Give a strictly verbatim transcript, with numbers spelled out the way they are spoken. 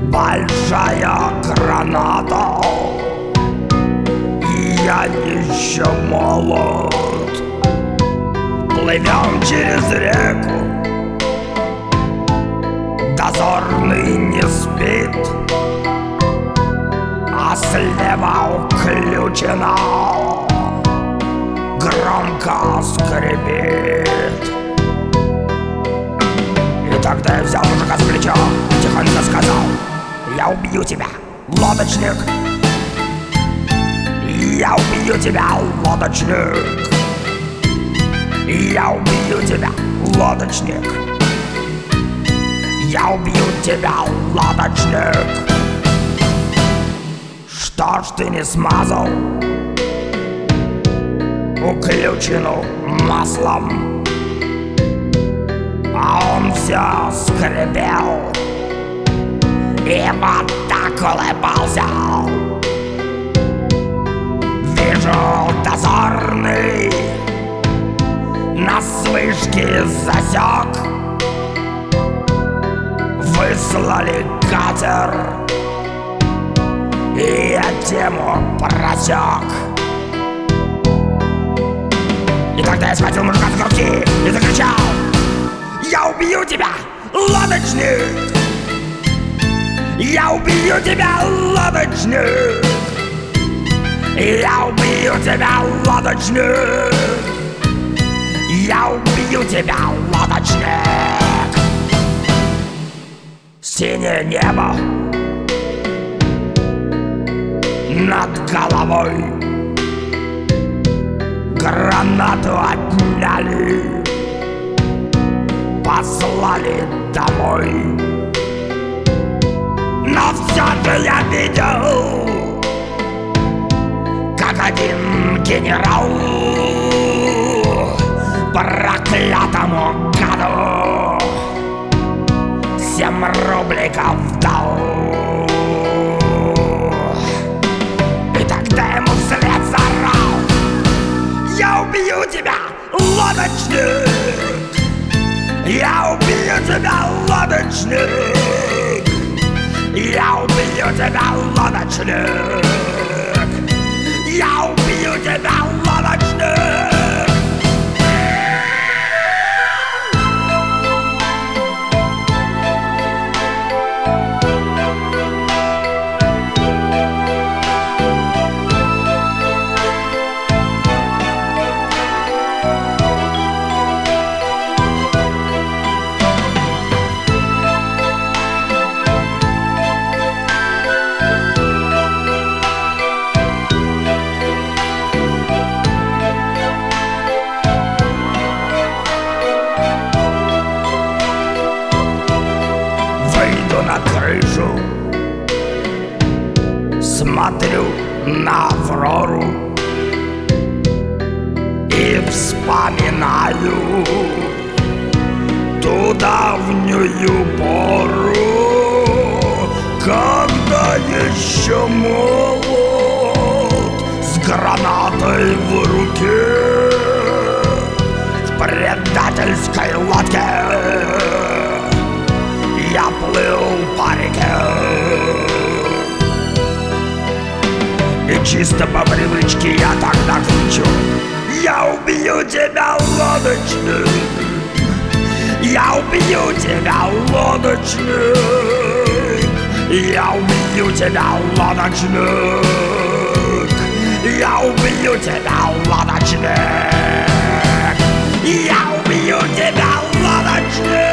большая граната, и я еще молод. Плывем через реку, дозорный не спит, а слева уключена громко скрипит. И тогда я взял мужика за плечо, тихонько сказал: я убью тебя, лодочник. Я убью тебя, лодочник. Я убью тебя, лодочник. Я убью тебя, лодочник. Что ж ты не смазал уключину маслом? А он все скрипел и вот так улыбался. Вижу, дозорный на вышке засек. Выслали катер, и я тему просек. И тогда я схватил мужика за грудки и закричал: я убью тебя, лодочник! Я убью тебя, лодочник! Я убью тебя, лодочник! Я убью тебя, лодочник! Синее небо над головой, гранату отняли, послали домой. Но все же я видел, как один генерал проклятому гаду семь рубликов дал. И тогда ему вслед заорал: я убью тебя, лодочник! Я убью тебя, лодочник! Я убью тебя, лодочник! Я убью тебя, лодочник! На крышу смотрю на Аврору и вспоминаю ту давнюю пору, когда еще молод, с гранатой в руке, в предательской лодке я плыл по реке. И чисто по привычке я тогда кричу: я убью тебя, лодочник! Я убью тебя, лодочник! Я убью тебя, лодочник! Я убью тебя, лодочник! Я убью тебя, лодочник!